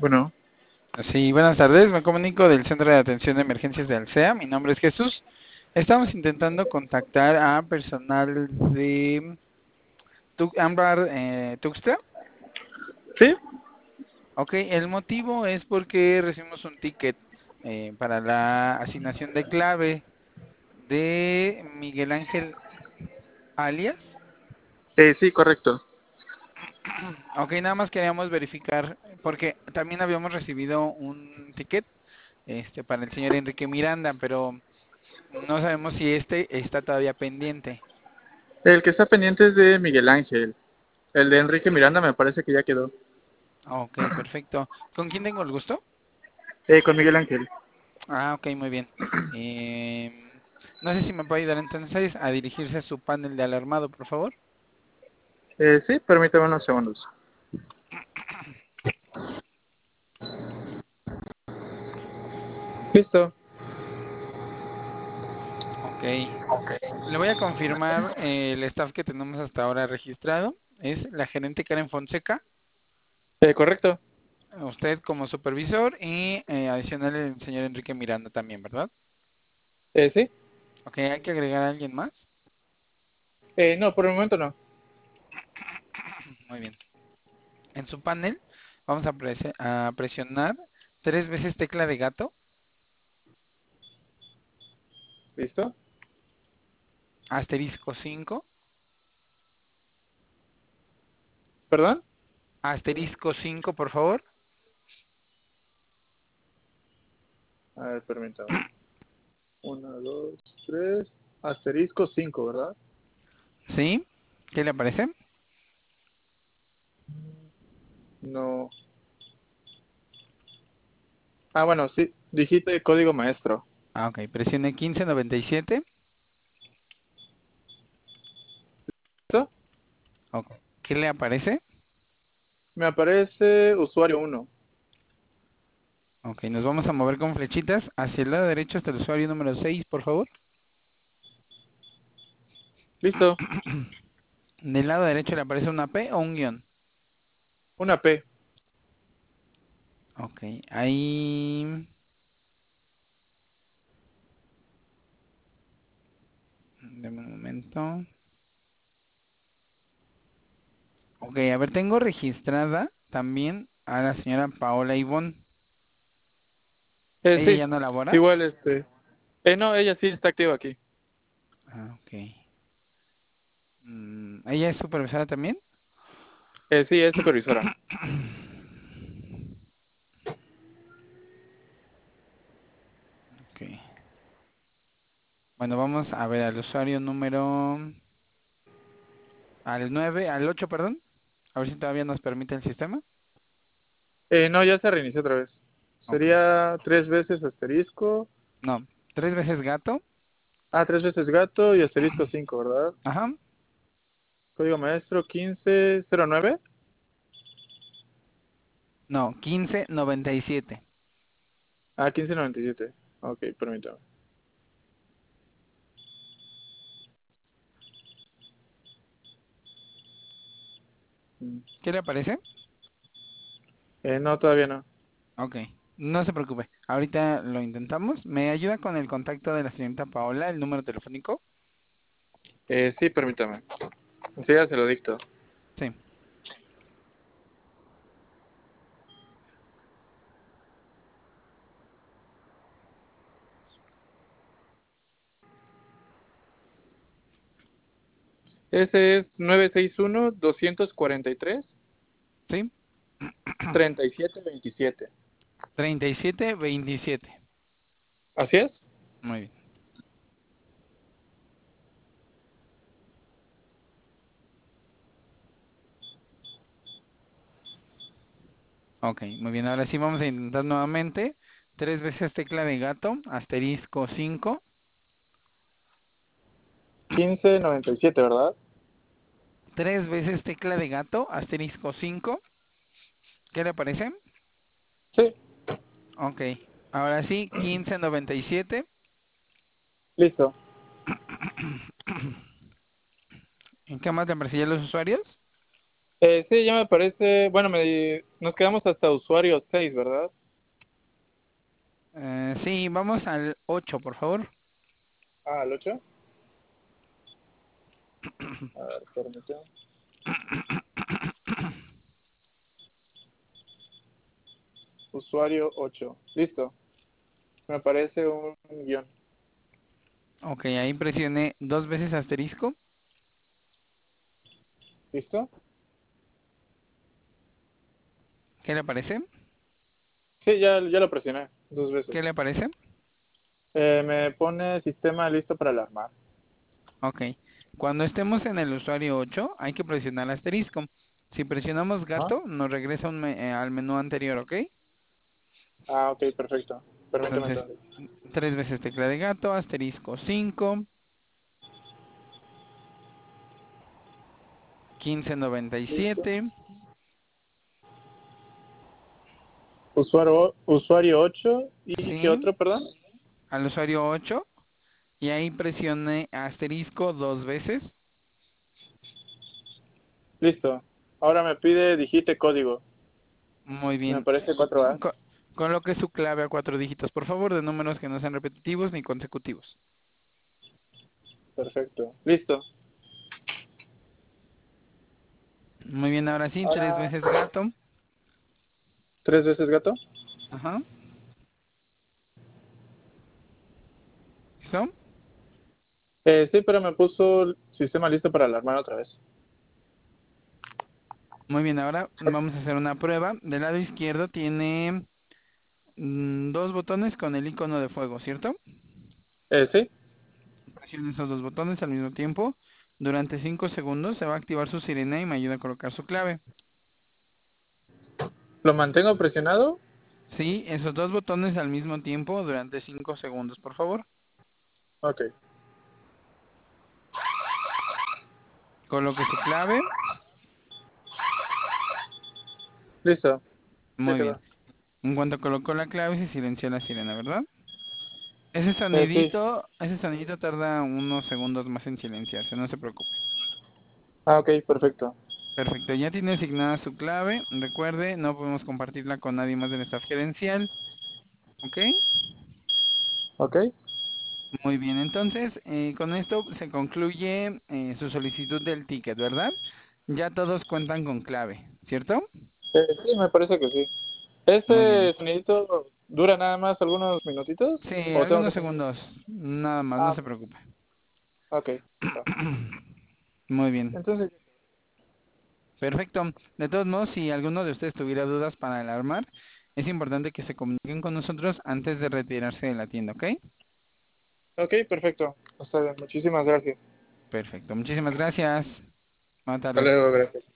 Bueno, Sí, buenas tardes. Me comunico del Centro de Atención de Emergencias de Alsea. Mi nombre es Jesús. Estamos intentando contactar a personal de Ámbar Tuxtla. sí, Ok, el motivo es porque recibimos un ticket para la asignación de clave de Miguel Ángel alias. sí, correcto. Ok, nada más queríamos verificar, porque también habíamos recibido un ticket para el señor Enrique Miranda, pero no sabemos si este está todavía pendiente. El que está pendiente es de Miguel Ángel. El de Enrique Miranda me parece que ya quedó. Ok, perfecto. ¿Con quién tengo el gusto? Con Miguel Ángel. Ah, ok, muy bien. Em, no sé si me puede ayudar entonces a dirigirse a su panel de alarmado, por favor. Sí, permítame unos segundos. Listo. Ok. Le voy a confirmar el staff que tenemos hasta ahora registrado. Es la gerente Karen Fonseca, Correcto. usted como supervisor y adicional el señor Enrique Miranda también, ¿verdad? Sí. Ok, hay que agregar a alguien más. No, por el momento no. Muy bien. En su panel vamos a presionar 3 veces tecla de gato, ¿Listo? asterisco 5, ¿Perdón? asterisco 5, por favor. A ver, permítame. Uno, dos, tres. Asterisco 5, ¿verdad? ¿Sí? ¿Qué le aparece? No. Ah, bueno, sí. Digite código maestro. Ah, ok. Presione 1597. ¿Listo? Ok. ¿Qué le aparece? Me aparece usuario uno. Ok, nos vamos a mover con flechitas hacia el lado derecho hasta el usuario número 6, por favor. Listo. Del lado derecho le aparece una P o un guión. Una P. Ok, ahí... Deme un momento. Ok, a ver, tengo registrada también a la señora Paola Ivón. ¿Ella Sí. ya no labora? Igual no, ella sí está activa aquí. Ah, ok. ¿Ella es supervisora también? Sí, es supervisora. Ok. Bueno, vamos a ver al usuario número... Al 9, al 8, perdón. A ver si todavía nos permite el sistema. No, ya se reinició otra vez. Ok. Sería tres veces asterisco. No, 3 veces gato. Ah, tres veces gato y asterisco 5, ¿verdad? Ajá. Código maestro 1509. No, 1597. Ah, 1597. Ok, permítame. Mm. ¿Qué le aparece? No, todavía no. Ok. No se preocupe. Ahorita lo intentamos. ¿Me ayuda con el contacto de la señorita Paola, el número telefónico? Sí, permítame. Enseguida se lo dicto. Sí. Ese es 961-243. ¿Sí? 3727. 3727. ¿Así es? Muy bien. Ok, muy bien. Ahora sí vamos a intentar nuevamente. 3 veces tecla de gato, asterisco 5. 1597, ¿verdad? 3 veces tecla de gato, asterisco 5. ¿Qué le aparece? Sí, Ok. Ahora sí, 1597. listo. ¿En qué más le aparecían los usuarios? Sí, ya me parece. Bueno, nos quedamos hasta usuario 6, ¿verdad? Sí, vamos al 8, por favor. Ah, el 8. A ver, permíteme. Usuario 8. Listo. Me aparece un guión. Ok, ahí presione dos veces asterisco. ¿Listo? ¿Qué le parece? Sí, ya lo presioné 2 veces. ¿Qué le parece? Me pone sistema listo para alarmar. Ok. Cuando estemos en el usuario 8, hay que presionar asterisco. Si presionamos Ajá. gato, nos regresa al menú anterior, ¿ok? Ah, ok, perfecto. Permíteme Entonces, entonces. tres veces tecla de gato, asterisco 5, Listo. 1597, Usuario 8 y ¿qué ¿sí? otro, perdón? Al usuario 8 y ahí presione asterisco dos veces. Listo. Ahora me pide digite código. Muy Me bien. aparece 4A. Co- Coloque su clave a cuatro dígitos, por favor, de números que no sean repetitivos ni consecutivos. Perfecto. Listo. Muy bien, ahora sí, tres Ahora, veces gato. 3 veces gato. Ajá. ¿Listo? Sí, pero me puso el sistema listo para alarmar otra vez. Muy bien, ahora vamos a hacer una prueba. Del lado izquierdo tiene dos botones con el icono de fuego, ¿cierto? Sí, Presione esos dos botones al mismo tiempo. Durante 5 segundos se va a activar su sirena y me ayuda a colocar su clave. lo mantengo presionado. Sí, esos dos botones al mismo tiempo durante 5 segundos, por favor. Ok, Coloque su clave. listo. Ya Muy bien. quedó. En cuanto colocó la clave, se silenció la sirena, ¿verdad? Sí. Ese sonidito tarda unos segundos más en silenciarse, no se preocupe. Ah, ok, perfecto. Perfecto, ya tiene asignada su clave. Recuerde, no podemos compartirla con nadie más del staff gerencial. ¿Ok? Ok. Muy bien, entonces con esto se concluye su solicitud del ticket, ¿verdad? Ya todos cuentan con clave, ¿cierto? Sí, me parece que sí. Muy bien. ¿Ese sonidito dura nada más algunos minutitos? Sí, ¿O tengo que algunos seguir? segundos, nada más, no Ah, se preocupe. ok. Va. Muy bien, Entonces, perfecto. De todos modos, si alguno de ustedes tuviera dudas para alarmar, es importante que se comuniquen con nosotros antes de retirarse de la tienda, ¿ok? ok, perfecto. Está bien. Muchísimas gracias. Perfecto, muchísimas gracias. Buenas Hasta tardes. luego, gracias.